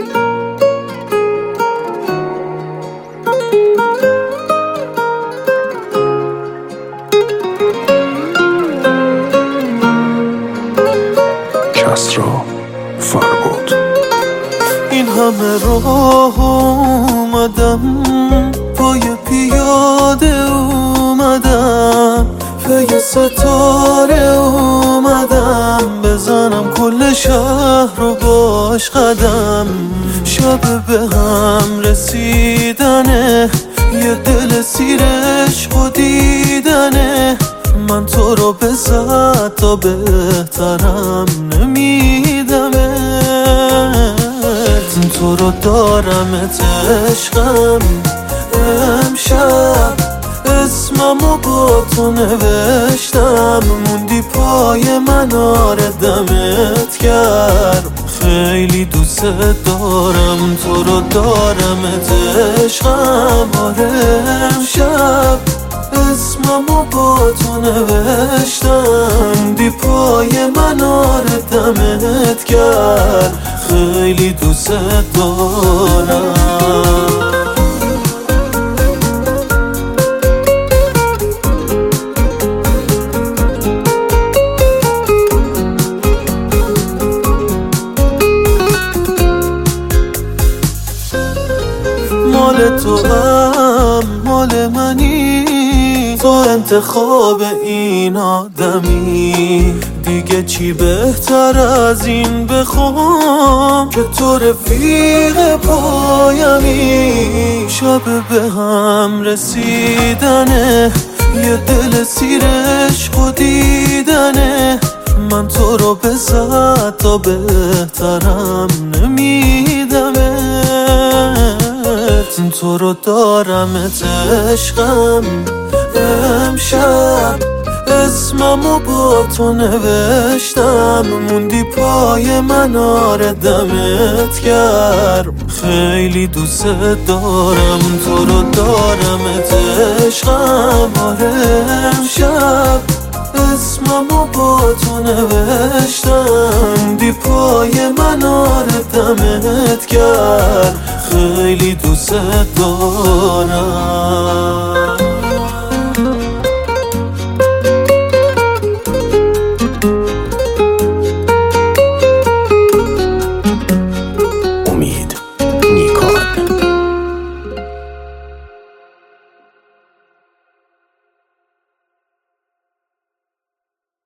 کسرا فرباد. این همه راه اومدم، پای پیاده اومدم، پی ستاره اومدم، بزنم کل شهر رو باش قدم. شب به هم رسیدنه، یه دل سیر عشق و دیدنه. من تو رو به صد تا بهترم نمیدمت، تو رو دارمت عشقم. امشب اسممو با تو نوشتم، موندی پای من آره دمت کرد. خیلی دوست دارم تو رو دارمت عشقم. آره امشب اسممو با تو نوشتم، دی پای من آره دمت کرد. خیلی دوست دارم. مال تو هم مال منی، تو انتخاب این آدمی. دیگه چی بهتر از این بخوام که تو رفیق پایمی. شب به هم رسیدنه، یه دل سیر عشق و دیدنه. من تو رو به صد تا بهترم نمیدمت، تو رو دارمت عشقم. امشب اسممو با تو نوشتم، موندی پای من آره دمت کرد. خیلی دوست دارم تو رو دارمت عشقم. آره امشب اسممو با تو نوشتم، دی پای من آره دمت کرد. خیلی دوست دارم.